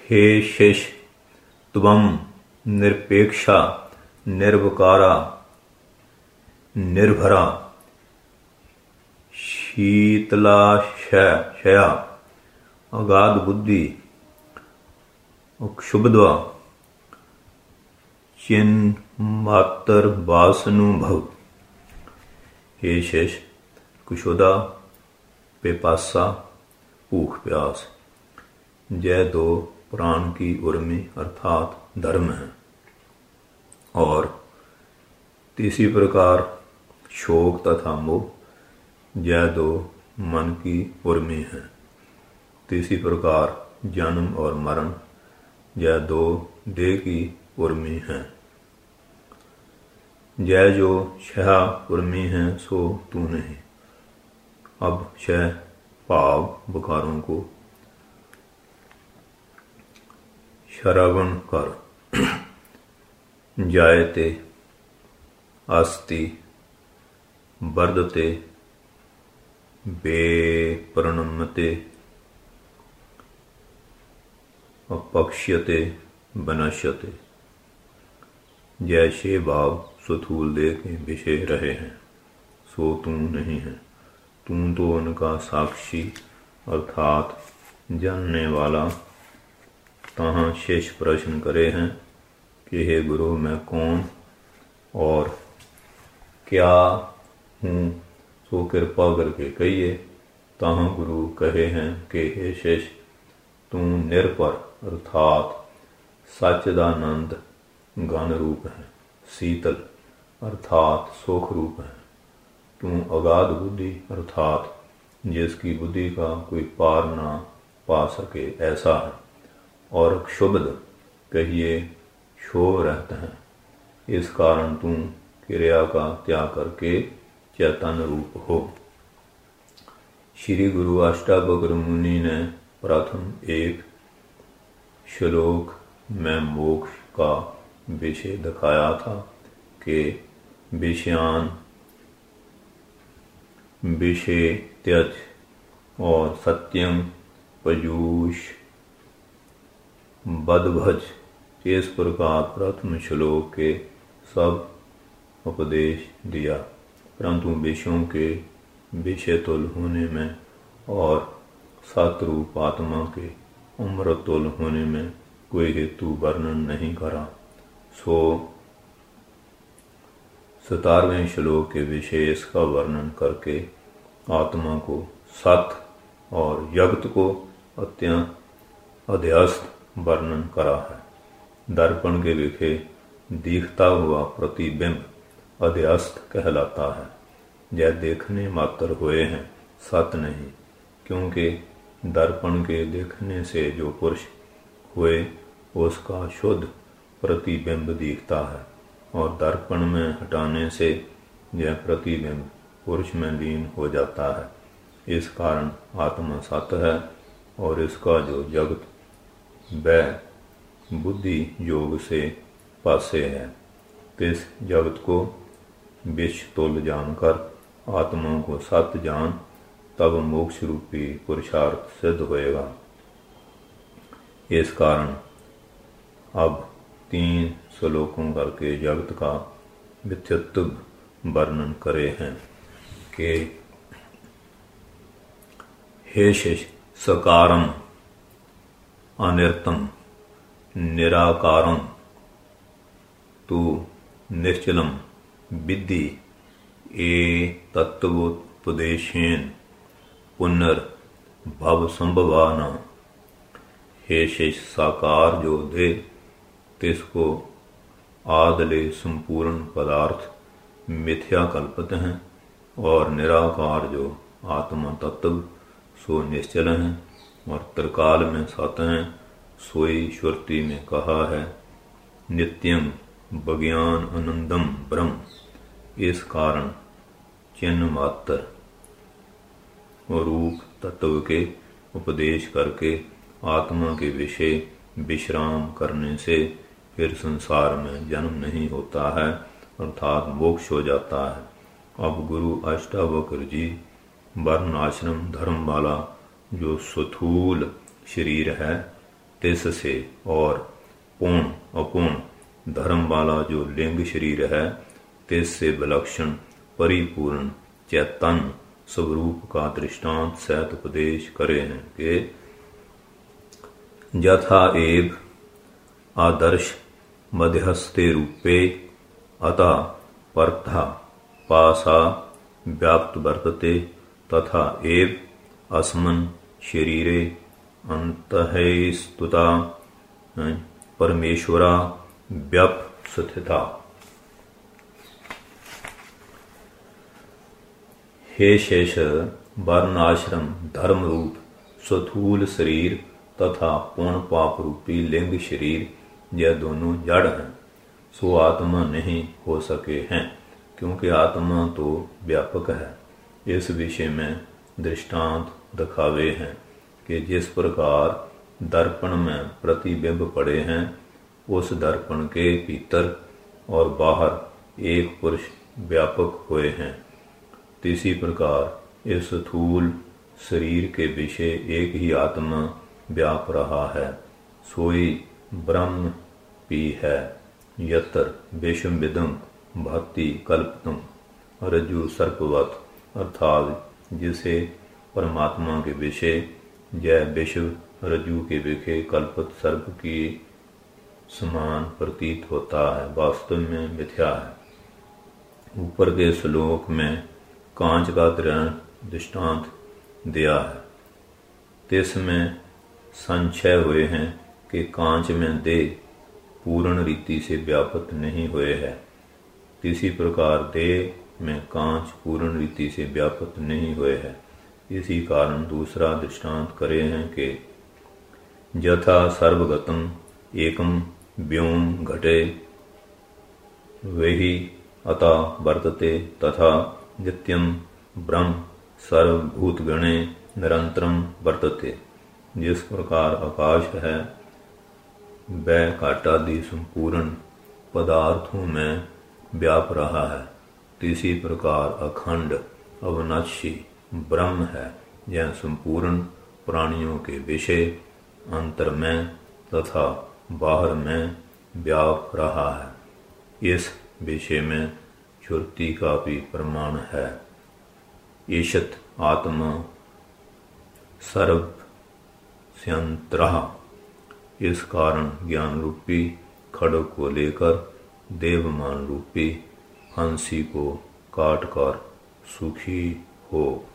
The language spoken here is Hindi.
हे शिष त्वं निरपेक्षा निर्विकारा निर्भरा शीतलाशया अगाध बुद्धि क्षुब्ध्वा चिन्मात्र वासनुभव। हे शेष कुशोदा पेपासा भूख प्यास जय दो प्राण की उर्मी अर्थात धर्म है, और तीसरी प्रकार शोक तथा मोह जय दो मन की उर्मी है। तीसरी प्रकार जन्म और मरण जय दो देह की उर्मी है। जय जो छह उर्मी है सो तू नहीं। अब छह भाव बुखारों को श्रवण कर। जायते अस्ति वर्धते बेपरिणमते अपक्ष्यते बनश्यते। जैसे भाव स्थूल देह के विषय रहे हैं सो तू नहीं है। तू तो उनका साक्षी अर्थात जानने वाला। तहाँ शेष प्रश्न करे हैं कि हे गुरु मैं कौन और क्या हूँ, सो कृपा करके कहिए। तहाँ गुरु कहे हैं कि हे शेष तू निरपर अर्थात सच्चिदानंद ज्ञान रूप है, शीतल अर्थात सुख रूप है। तू अगाध बुद्धि अर्थात जिसकी बुद्धि का कोई पार ना पा सके ऐसा है, और क्षुब्ध कहिए क्षोभ रहते हैं। इस कारण तू क्रिया का त्याग करके चैतन्य रूप हो। श्री गुरु अष्टावक्र मुनि ने प्रथम एक श्लोक में मोक्ष का विषय दिखाया था कि विषयान विषय त्यज और सत्यम पयूष बदभज। इस प्रकार प्रथम श्लोक के सब उपदेश दिया, परंतु विषयों के विषय तुल होने में और सतरूप आत्मा के अमृत तुल होने में कोई हेतु वर्णन नहीं करा। सो 17वें श्लोक के विषय इसका वर्णन करके आत्मा को सत और जगत को अत्यंत अध्यस्त वर्णन करा है। दर्पण के विखे दिखता हुआ प्रतिबिंब अध्यस्त कहलाता है। यह देखने मात्र हुए हैं, सत नहीं, क्योंकि दर्पण के देखने से जो पुरुष हुए उसका शुद्ध प्रतिबिंब दिखता है, और दर्पण में हटाने से यह प्रतिबिंब पुरुष में लीन हो जाता है। इस कारण आत्मा सत है, और इसका जो जगत वह बुद्धि योग से पासे है। इस जगत को विष तुल जानकर आत्मा को सत जान, तब मोक्ष रूपी पुरुषार्थ सिद्ध होएगा। इस कारण अब 3 श्लोकों करके जगत का मिथ्यत्व वर्णन करे हैं कि हे शेष सकारम अनिर्तम निराकारम तू निश्चलम विद्धि ए तत्वोपदेशेन पुनर्भव संभवाना। हे शेष साकार जो दे तिसको आदले संपूर्ण पदार्थ मिथ्या कल्पित हैं, और निराकार जो आत्मा तत्व सो निश्चल हैं और त्रिकाल में सत हैं। सोई श्रुति में कहा है नित्यम बज्ञान आनंदम ब्रह्म। इस कारण चिन्ह मात्र और रूप तत्व के उपदेश करके आत्मा के विषय विश्राम करने से फिर संसार में जन्म नहीं होता है, अर्थात मोक्ष हो जाता है। अब गुरु अष्टावक्र जी वर्ण आश्रम धर्म वाला जो स्थूल शरीर है तिससे और पूर्ण अपूर्ण धर्म वाला जो लिंग शरीर है तिससे विलक्षण परिपूर्ण चैतन्य स्वरूप का दृष्टांत सहित उपदेश करे हैं कि यथा एव आदर्श मध्यस्थे रूपे अतः परथा पासा व्याप्त वर्तते तथा एव अस्मन् शरीरे अंतःस्तुता परमेश्वरा व्यपस्थिता। हे शेष, वर्ण आश्रम धर्म रूप स्थूल शरीर तथा पूर्ण पाप रूपी लिंग शरीर यह दोनों जड़ हैं, सो आत्मा नहीं हो सके हैं, क्योंकि आत्मा तो व्यापक है। इस विषय में दृष्टांत दिखावे हैं कि जिस प्रकार दर्पण में प्रतिबिंब पड़े हैं उस दर्पण के भीतर और बाहर एक पुरुष व्यापक हुए हैं, इसी प्रकार इस स्थूल शरीर के विषय एक ही आत्मा व्याप रहा है, सोई ब्रह्म भी है। यत्र विषमविदं भाति कल्पितम् रज्जु सर्पवत्, अर्थात जिसे परमात्मा के विषय यह विश्व रज्जु के विषय कल्पित सर्प की समान प्रतीत होता है, वास्तव में मिथ्या है। ऊपर के श्लोक में कांच का दृष्टांत दिया है, तिसमें संशय हुए हैं कि कांच में देह पूर्ण रीति से व्याप्त नहीं हुए है, इसी प्रकार देह में कांच पूर्ण रीति से व्याप्त नहीं हुए है। इसी कारण दूसरा दृष्टांत करे हैं कि यथा सर्वगतम एकम व्योम घटे वही अतः वर्तते तथा नित्यम ब्रह्म सर्वभूतगणे निरंतरम वर्तते। जिस प्रकार आकाश है वह काटादि संपूर्ण पदार्थों में व्याप रहा है, इसी प्रकार अखंड अविनाशी ब्रह्म है, यह संपूर्ण प्राणियों के विषय अंतर में तथा बाहर में व्याप रहा है। इस विषय में श्रुति का भी प्रमाण है। ईशत आत्मा सर्वस्यंतरः। इस कारण ज्ञान रूपी खड्ग को लेकर देवमान रूपी हंसी को काटकर सुखी हो।